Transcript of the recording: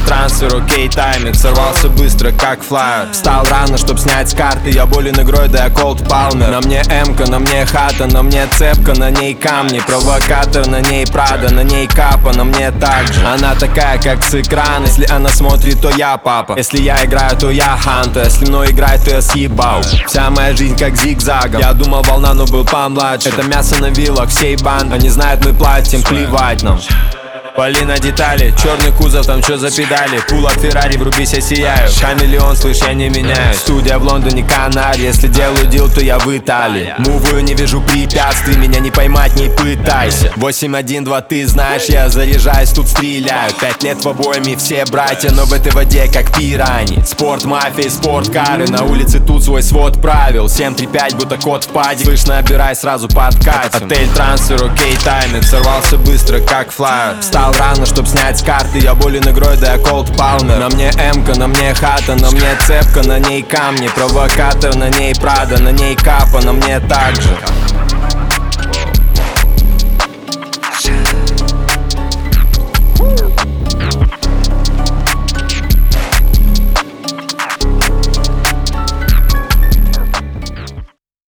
трансфер, окей, тайминг. Сорвался быстро, как флайер. Встал рано, чтоб снять с карты. Я болен игрой, да я Колд Палмер. На мне эмка, на мне хата, на мне цепка, на ней камни. Провокатор, на ней Прада, на ней капа, на мне также. Она такая, как с экрана. Если она смотрит, то я папа. Если я играю, то я ханта. Если мной играет, то я съебал. Вся моя жизнь как зигзагом. Я думал волна, но был помладше. Это мясо на вилах всей банды. Они знают, мы платим, плевать нам. Пали на детали, черный кузов, там чё за педали. Пул от Феррари, врубись, я сияю. Хамелеон, слышь, я не меняю. Студия в Лондоне, Канаре. Если делаю дил, то я в Италии. Мувую, не вижу препятствий, меня не поймать, не пытайся. 8-1-2, ты знаешь, я заряжаюсь, тут стреляю. 5 лет в обоими, все братья, но в этой воде как пирани. Спорт, мафия, спорткары, на улице тут свой свод правил. 7-3-5, будто кот в паде. Слышь, набирай, сразу подкатим. Отель, трансфер, окей, тайминг. Сорвался быстро, как флайер. Встал рано, чтоб снять с карты. Я болен игрой, да я Колд Палмер. На мне эмка, на мне хата, на мне цепка, на ней камни. Провокатор, на ней Прада, на ней капа, на мне также.